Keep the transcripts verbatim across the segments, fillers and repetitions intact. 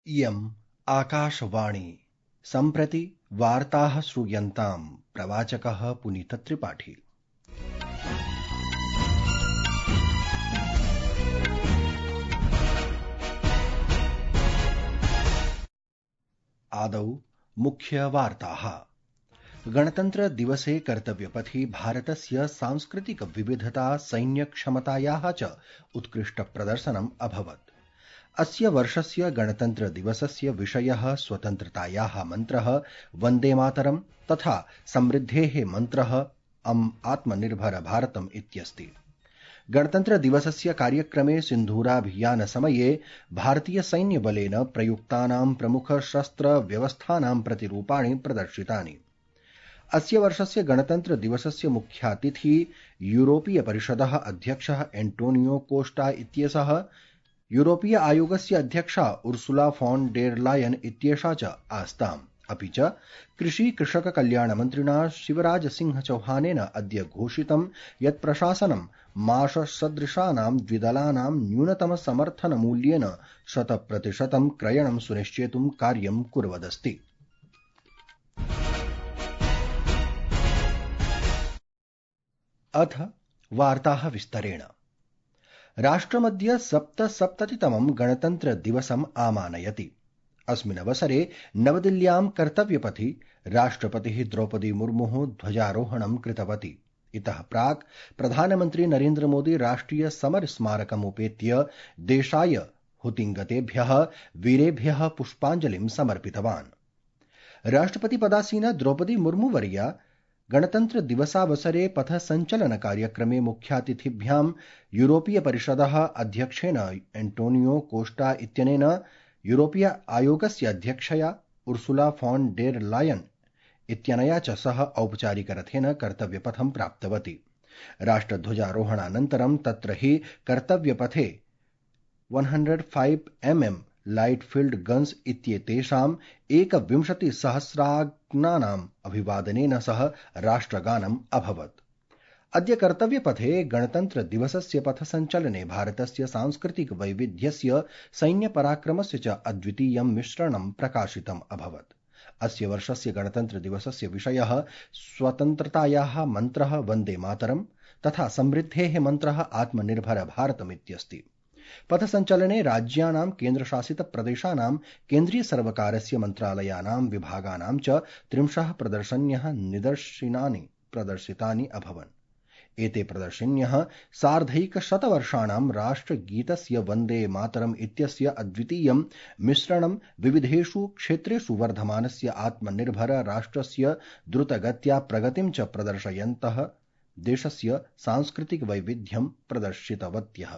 इयम् आकाशवाणी। सम्प्रति वार्ताः श्रूयन्ताम्। प्रवाचकः पुनीतत्रिपाठी। आदौ मुख्यवार्ताः। गणतन्त्र दिवसे कर्तव्यपथि भारतस्य सांस्कृतिक विविधता सैन्यक्षमतायाः च उत्कृष्टप्रदर्शनम् अभवत्। अस्य वर्षस्य गणतन्त्र दिवसस्य विषयः स्वतन्त्रतायाः मन्त्रः वन्दे मातरम् तथा समृद्धेः मन्त्रः अम् आत्मनिर्भर भारतम् इत्यस्ति। गणतन्त्र दिवसस्य कार्यक्रमे सिन्धूराभियान समये भारतीय सैन्यबलेन प्रयुक्तानां प्रमुख शस्त्र व्यवस्थानां प्रतिरूपाणि प्रदर्शितानि। अस्य वर्षस्य गणतन्त्र दिवसस्य मुख्यातिथिः यूरोपीय परिषदः अध्यक्षः एंटोनियो कोस्टा इत्येषः, यूरोपीय आयोगस्य अध्यक्षा उर्सुला फॉन डेर लायन इत्येषा च आस्ताम्। अपि च कृषि कृषक कल्याण मन्त्रिणा शिवराज सिंह चौहानेन अद्य घोषितं यत् प्रशासनं माषसदृशानां द्विदलानां न्यूनतम समर्थन मूल्येन शतप्रतिशतं क्रयणं सुनिश्चेतुं कार्यं कुर्वदस्ति। अथ वार्ताः विस्तरेण। राष्ट्रमद्य सप्तसप्ततितमं गणतन्त्र दिवसम् आमानयति। अस्मिन् अवसरे नवदिल्ल्यां कर्तव्यपथि राष्ट्रपतिः द्रौपदी मुर्मुः ध्वजारोहणं कृतवती। इतः प्राक् प्रधानमन्त्री नरेन्द्र मोदी राष्ट्रिय समर स्मारकम् उपेत्य देशाय हुतिङ्गतेभ्यः वीरेभ्यः पुष्पाञ्जलिं समर्पितवान्। राष्ट्रपतिपदासीना द्रौपदी मुर्मू वर्या गणतन्त्र दिवसावसरे पथ संचलन कार्यक्रमे मुख्यातिथिभ्यां यूरोपीय परिषदः अध्यक्षेण एंटोनियो कोस्टा इत्यनेन यूरोपीय आयोगस्य अध्यक्षया उर्सुला फॉन डेर लायन इत्यनया च सह औपचारिकरथेन कर्तव्यपथं प्राप्तवती। राष्ट्रध्वजारोहणानन्तरं तत्र हि कर्तव्यपथे एक सौ पाँच एम एम लाइटफील्ड गन्स इत्येतेषाम् एकविंशतिसहस्राग्नानाम् अभिवादनेन सह राष्ट्रगानम् अभवत्। अद्य कर्तव्यपथे गणतन्त्र दिवसस्य पथसञ्चलने भारतस्य सांस्कृतिक वैविध्यस्य सैन्यपराक्रमस्य च अद्वितीयं मिश्रणं प्रकाशितम् अभवत्। अस्य वर्षस्य गणतन्त्र दिवसस्य विषयः स्वतन्त्रतायाः मन्त्रः वन्दे मातरम् तथा समृद्धेः मन्त्रः आत्मनिर्भर भारतम् इत्यस्ति। पथसञ्चलने राज्यानां केन्द्रशासित प्रदेशानां केन्द्रीय सर्वकारस्य मन्त्रालयानां विभागानां च त्रिंशः प्रदर्शन्यः निदर्शनानि प्रदर्शितानि अभवन्। एते प्रदर्शन्यः सार्धैकशतवर्षाणां राष्ट्रगीतस्य वन्दे मातरम् इत्यस्य अद्वितीयं मिश्रणं विविधेषु क्षेत्रेषु वर्धमानस्य आत्मनिर्भर राष्ट्रस्य द्रुतगत्या प्रगतिं च प्रदर्शयन्तः देशस्य सांस्कृतिक वैविध्यं प्रदर्शितवत्यः।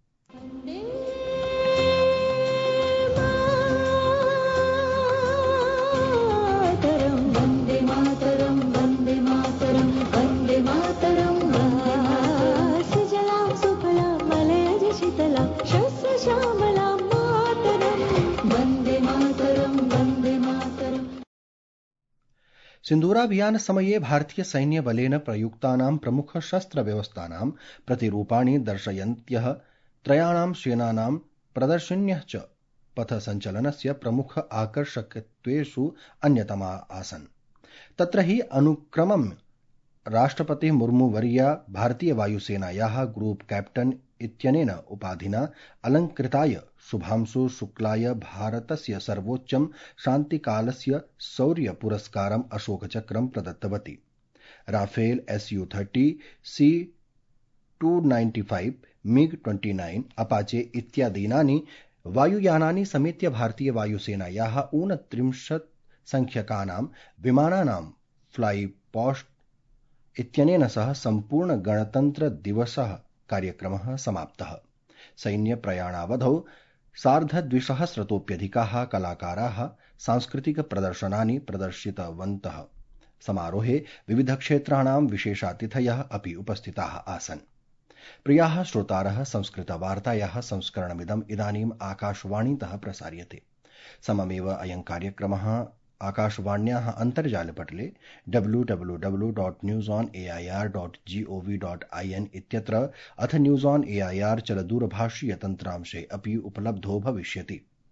सिन्धूराभियान समये भारतीय सैन्य बलेन प्रयुक्तानां प्रमुख शस्त्र व्यवस्थानां प्रतिरूपाणि दर्शयन्त्यः त्रयाणां सेनानां प्रदर्शन्यः च पथ संचलनस्य प्रमुख आकर्षकत्वेषु अन्यतमा आसन्। तत्र हि अनुक्रमं राष्ट्रपतिः मुर्मू वर्या भारतीय वायुसेनायाः ग्रुप कैप्टन इत्यनेन उपाधिना अलङ्कृताय शुभांशु शुक्लाय भारतस्य सर्वोच्चं शान्तिकालस्य शौर्य पुरस्कारम् अशोकचक्रं प्रदत्तवती। Rafale S U thirty C two ninety five MiG twenty nine Apache इत्यादीनानि वायुयानानि समेत्य भारतीय वायुसेनायाः ऊनत्रिंशत् संख्यकानां विमानानां फ्लाई पास्ट इत्यनेन सह सम्पूर्ण गणतन्त्र दिवसः कार्यक्रमः समाप्तः। सैन्य प्रयाणावधौ सार्धद्विसहस्रतोऽप्यधिकाः कलाकाराः सांस्कृतिक प्रदर्शनानि प्रदर्शितवन्तः। समारोहे विविधक्षेत्राणां विशेषातिथयः अपि उपस्थिताः आसन्। प्रियाः श्रोतारः, संस्कृतवार्तायाः संस्करणमिदम् इदानीम् आकाशवाणीतः प्रसार्यते। सममेव अयं कार्यक्रमः आकाशवाण्याः अन्तर्जालपटले W W W dot news on A I R dot G O V dot I N इत्यत्र अथ news on A I R चलदूरभाषीय तन्त्रांशे अपि उपलब्धो भविष्यति।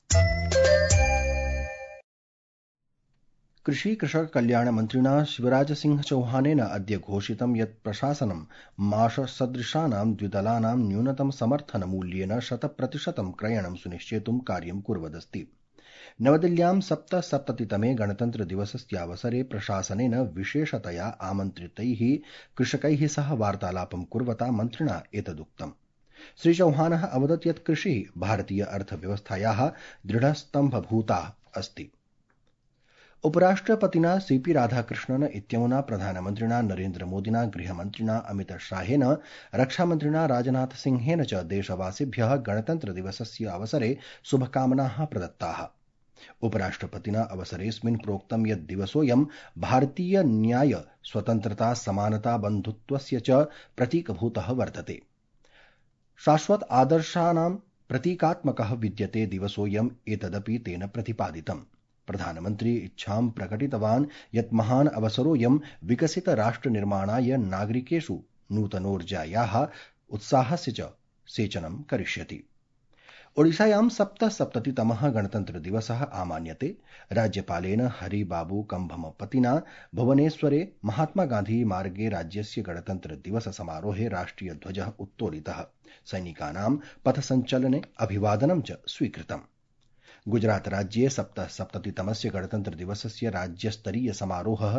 कृषि कृषक कल्याण मन्त्रिणा शिवराज सिंह चौहानेन अद्य घोषितं यत् प्रशासनं माषसदृशानां द्विदलानां न्यूनतम समर्थन मूल्येन शतप्रतिशतं क्रयणं सुनिश्चेतुं कार्यं कुर्वदस्ति। नवदिल्ल्यां सप्तसप्ततितमे गणतन्त्रदिवसस्यावसरे प्रशासनेन विशेषतया आमन्त्रितैः कृषकैः सह वार्तालापं कुर्वता मन्त्रिणा एतदुक्तम्। श्रीचौहानः अवदत् यत् कृषिः भारतीय अर्थव्यवस्थायाः दृढस्तम्भभूता अस्ति। उपराष्ट्रपतिना सीपी राधाकृष्णन इत्यमुना प्रधानमन्त्रिणा नरेन्द्रमोदिना गृहमन्त्रिणा अमितशाहेन रक्षामन्त्रिणा राजनाथ सिंहेन च देशवासिभ्यः गणतन्त्रदिवसस्य अवसरे शुभकामनाः प्रदत्ताः। उपराष्ट्रपतिना अवसरेऽस्मिन् प्रोक्तं यत् दिवसोऽयं भारतीय न्याय स्वतन्त्रता समानता बन्धुत्वस्य च प्रतीकभूतः वर्तते। शाश्वत आदर्शानां प्रतीकात्मकः विद्यते दिवसोऽयम् एतदपि तेन प्रतिपादितम्। प्रधानमन्त्री इच्छां प्रकटितवान् यत् महान् अवसरोऽयं विकसित राष्ट्रनिर्माणाय नागरिकेषु नूतनोर्जायाः उत्साहस्य च सेचनं करिष्यति। ओडिशायां सप्तसप्ततितमः गणतन्त्रदिवसः आमान्यते। राज्यपालेन हरिबाबू कम्भमपतिना भुवनेश्वरे महात्मागान्धी मार्गे राज्यस्य गणतन्त्रदिवस समारोहे राष्ट्रियध्वजः उत्तोलितः। सैनिकानां पथसञ्चलने अभिवादनं च स्वीकृतम्। गुजरात राज्ये सप्तसप्ततितमस्य गणतन्त्रदिवसस्य राज्यस्तरीय समारोहः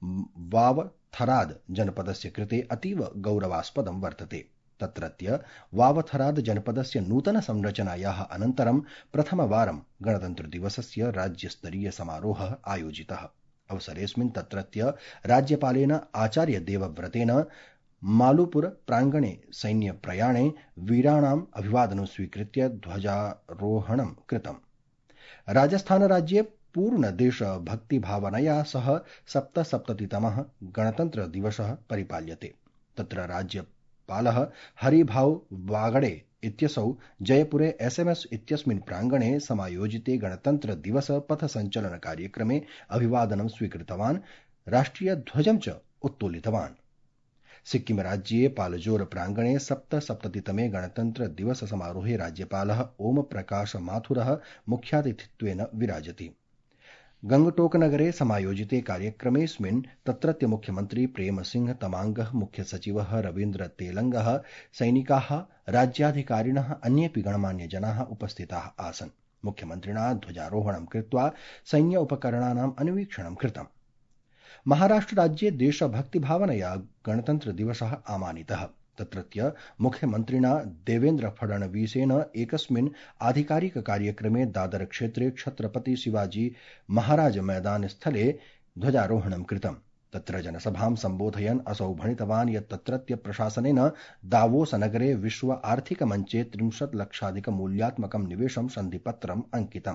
वावथराद जनपदस्य कृते अतीव गौरवास्पदं वर्तते। तत्रत्य वावथराद जनपदस्य नूतन संरचनायाः अनन्तरं प्रथमवारं गणतन्त्रदिवसस्य राज्यस्तरीय समारोहः आयोजितः। अवसरेऽस्मिन् तत्रत्य राज्यपालेन आचार्य देवव्रतेन मालुपुर प्राङ्गणे सैन्यप्रयाणे वीराणाम् अभिवादनं स्वीकृत्य ध्वजारोहणं कृतम्। राजस्थान राज्ये पूर्ण देशभक्तिभावनया सह सप्तसप्ततितमः गणतन्त्र दिवसः परिपाल्यते। तत्र राज्यपालः हरिभाऊ वागडे इत्यसौ जयपुरे एसएमएस इत्यस्मिन् प्राङ्गणे समायोजिते गणतन्त्र दिवस पथ सञ्चलन कार्यक्रमे अभिवादनं स्वीकृतवान्, राष्ट्रियध्वजं च उत्तोलितवान्। सिक्किम राज्ये पालजोर प्राङ्गणे सप्तसप्ततितमे गणतन्त्र दिवस समारोहे राज्यपालः ओम प्रकाश माथुरः मुख्यातिथित्वेन विराजति। गंगटोकनगरे समायोजिते कार्यक्रमेऽस्मिन् तत्रत्य मुख्यमन्त्री प्रेम सिंह तमाङ्गः, मुख्यसचिवः रवीन्द्र तेलङ्गः, सैनिकाः, राज्याधिकारिणः, अन्येऽपि गणमान्यजनाः उपस्थिताः आसन्। मुख्यमन्त्रिणा ध्वजारोहणं कृत्वा सैन्य उपकरणानाम् अन्वीक्षणं कृतम्। महाराष्ट्र राज्ये देशभक्तिभावनया गणतन्त्र दिवसः आमानितः। तत्रत्य मुख्यमन्त्रिणा देवेन्द्र फडणवीसेन एकस्मिन् आधिकारिक कार्यक्रमे दादर क्षेत्रे छत्रपति शिवाजी महाराज मैदान स्थले ध्वजारोहणं कृतम्। तत्र जनसभां सम्बोधयन् असौ भणितवान् यत् तत्रत्य प्रशासनेन दावोस नगरे विश्व आर्थिक मञ्चे त्रिंशत् लक्षाधिक मूल्यात्मकं निवेशं सन्धिपत्रम् अंकितम्।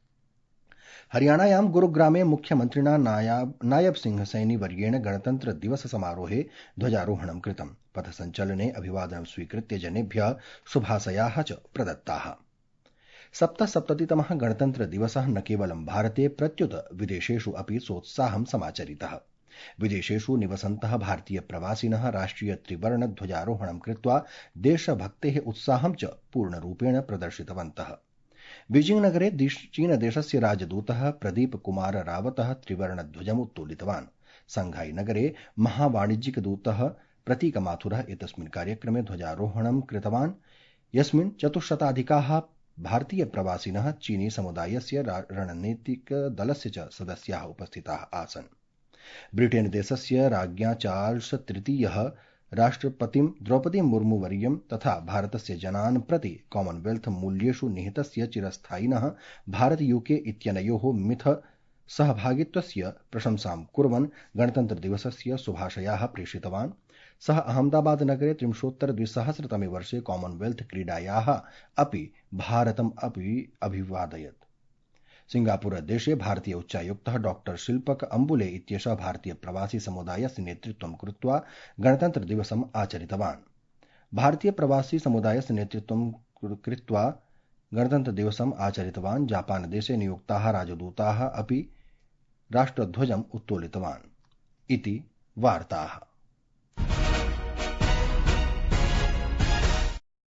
हरियाणायां गुरुग्रामे मुख्यमन्त्रिणा नायब, नायब सिंह सैनी वर्येण गणतन्त्र दिवस समारोहे ध्वजारोहणं कृतम्। पथसञ्चलने अभिवादनं स्वीकृत्य जनेभ्यः शुभाशयाः च प्रदत्ताः। सप्तसप्ततितमः गणतन्त्र दिवसः न केवलं भारते प्रत्युत विदेशेषु अपि सोत्साहं समाचरितः। विदेशेषु निवसन्तः भारतीय प्रवासिनः राष्ट्रिय त्रिवर्ण ध्वजारोहणं कृत्वा देशभक्तेः उत्साहं च पूर्णरूपेण प्रदर्शितवन्तः। बीजिंग नगरे चीनदेशस्य राजदूतः प्रदीप कुमार रावतः त्रिवर्णध्वजम् उत्तोलितवान्। शंघाई नगरे महावाणिज्यिकदूतः प्रतीक माथुरः एतस्मिन् कार्यक्रमे ध्वजारोहणं कृतवान्, यस्मिन् चतुश्शताधिकाः भारतीय प्रवासिनः चीनी समुदायस्य रणनीतिकदलस्य च सदस्याः उपस्थिताः आसन्। ब्रिटेन देशस्य राज्ञा चार्ल्स तृतीयः राष्ट्रपतिं द्रौपदी मुर्मू वर्यं तथा भारतस्य जनान् प्रति कॉमनवेल्थ मूल्येषु निहितस्य चिरस्थायिनः भारत यूके इत्यनयोः मिथ सहभागित्वस्य प्रशंसां कुर्वन् गणतन्त्र दिवसस्य शुभाशयाः प्रेषितवान्। सः अहमदाबाद नगरे त्रिंशोत्तर द्विसहस्रतमे वर्षे कॉमनवेल्थ क्रीडायाः अपि भारतम् अपि अभिवादयत्। सिंगापुर देशे भारतीय उच्चायुक्तः डॉक्टर शिल्पक अम्बुले इत्येषः भारतीय प्रवासी समुदायस्य नेतृत्वं कृत्वा गणतन्त्र दिवसम् आचरितवान्। भारतीय प्रवासी समुदायस्य नेतृत्वं कृत्वा गणतन्त्र दिवसम् आचरितवान् जापान देशे नियुक्ताः राजदूताः अपि राष्ट्रध्वजम् उत्तोलितवान् इति वार्ताः।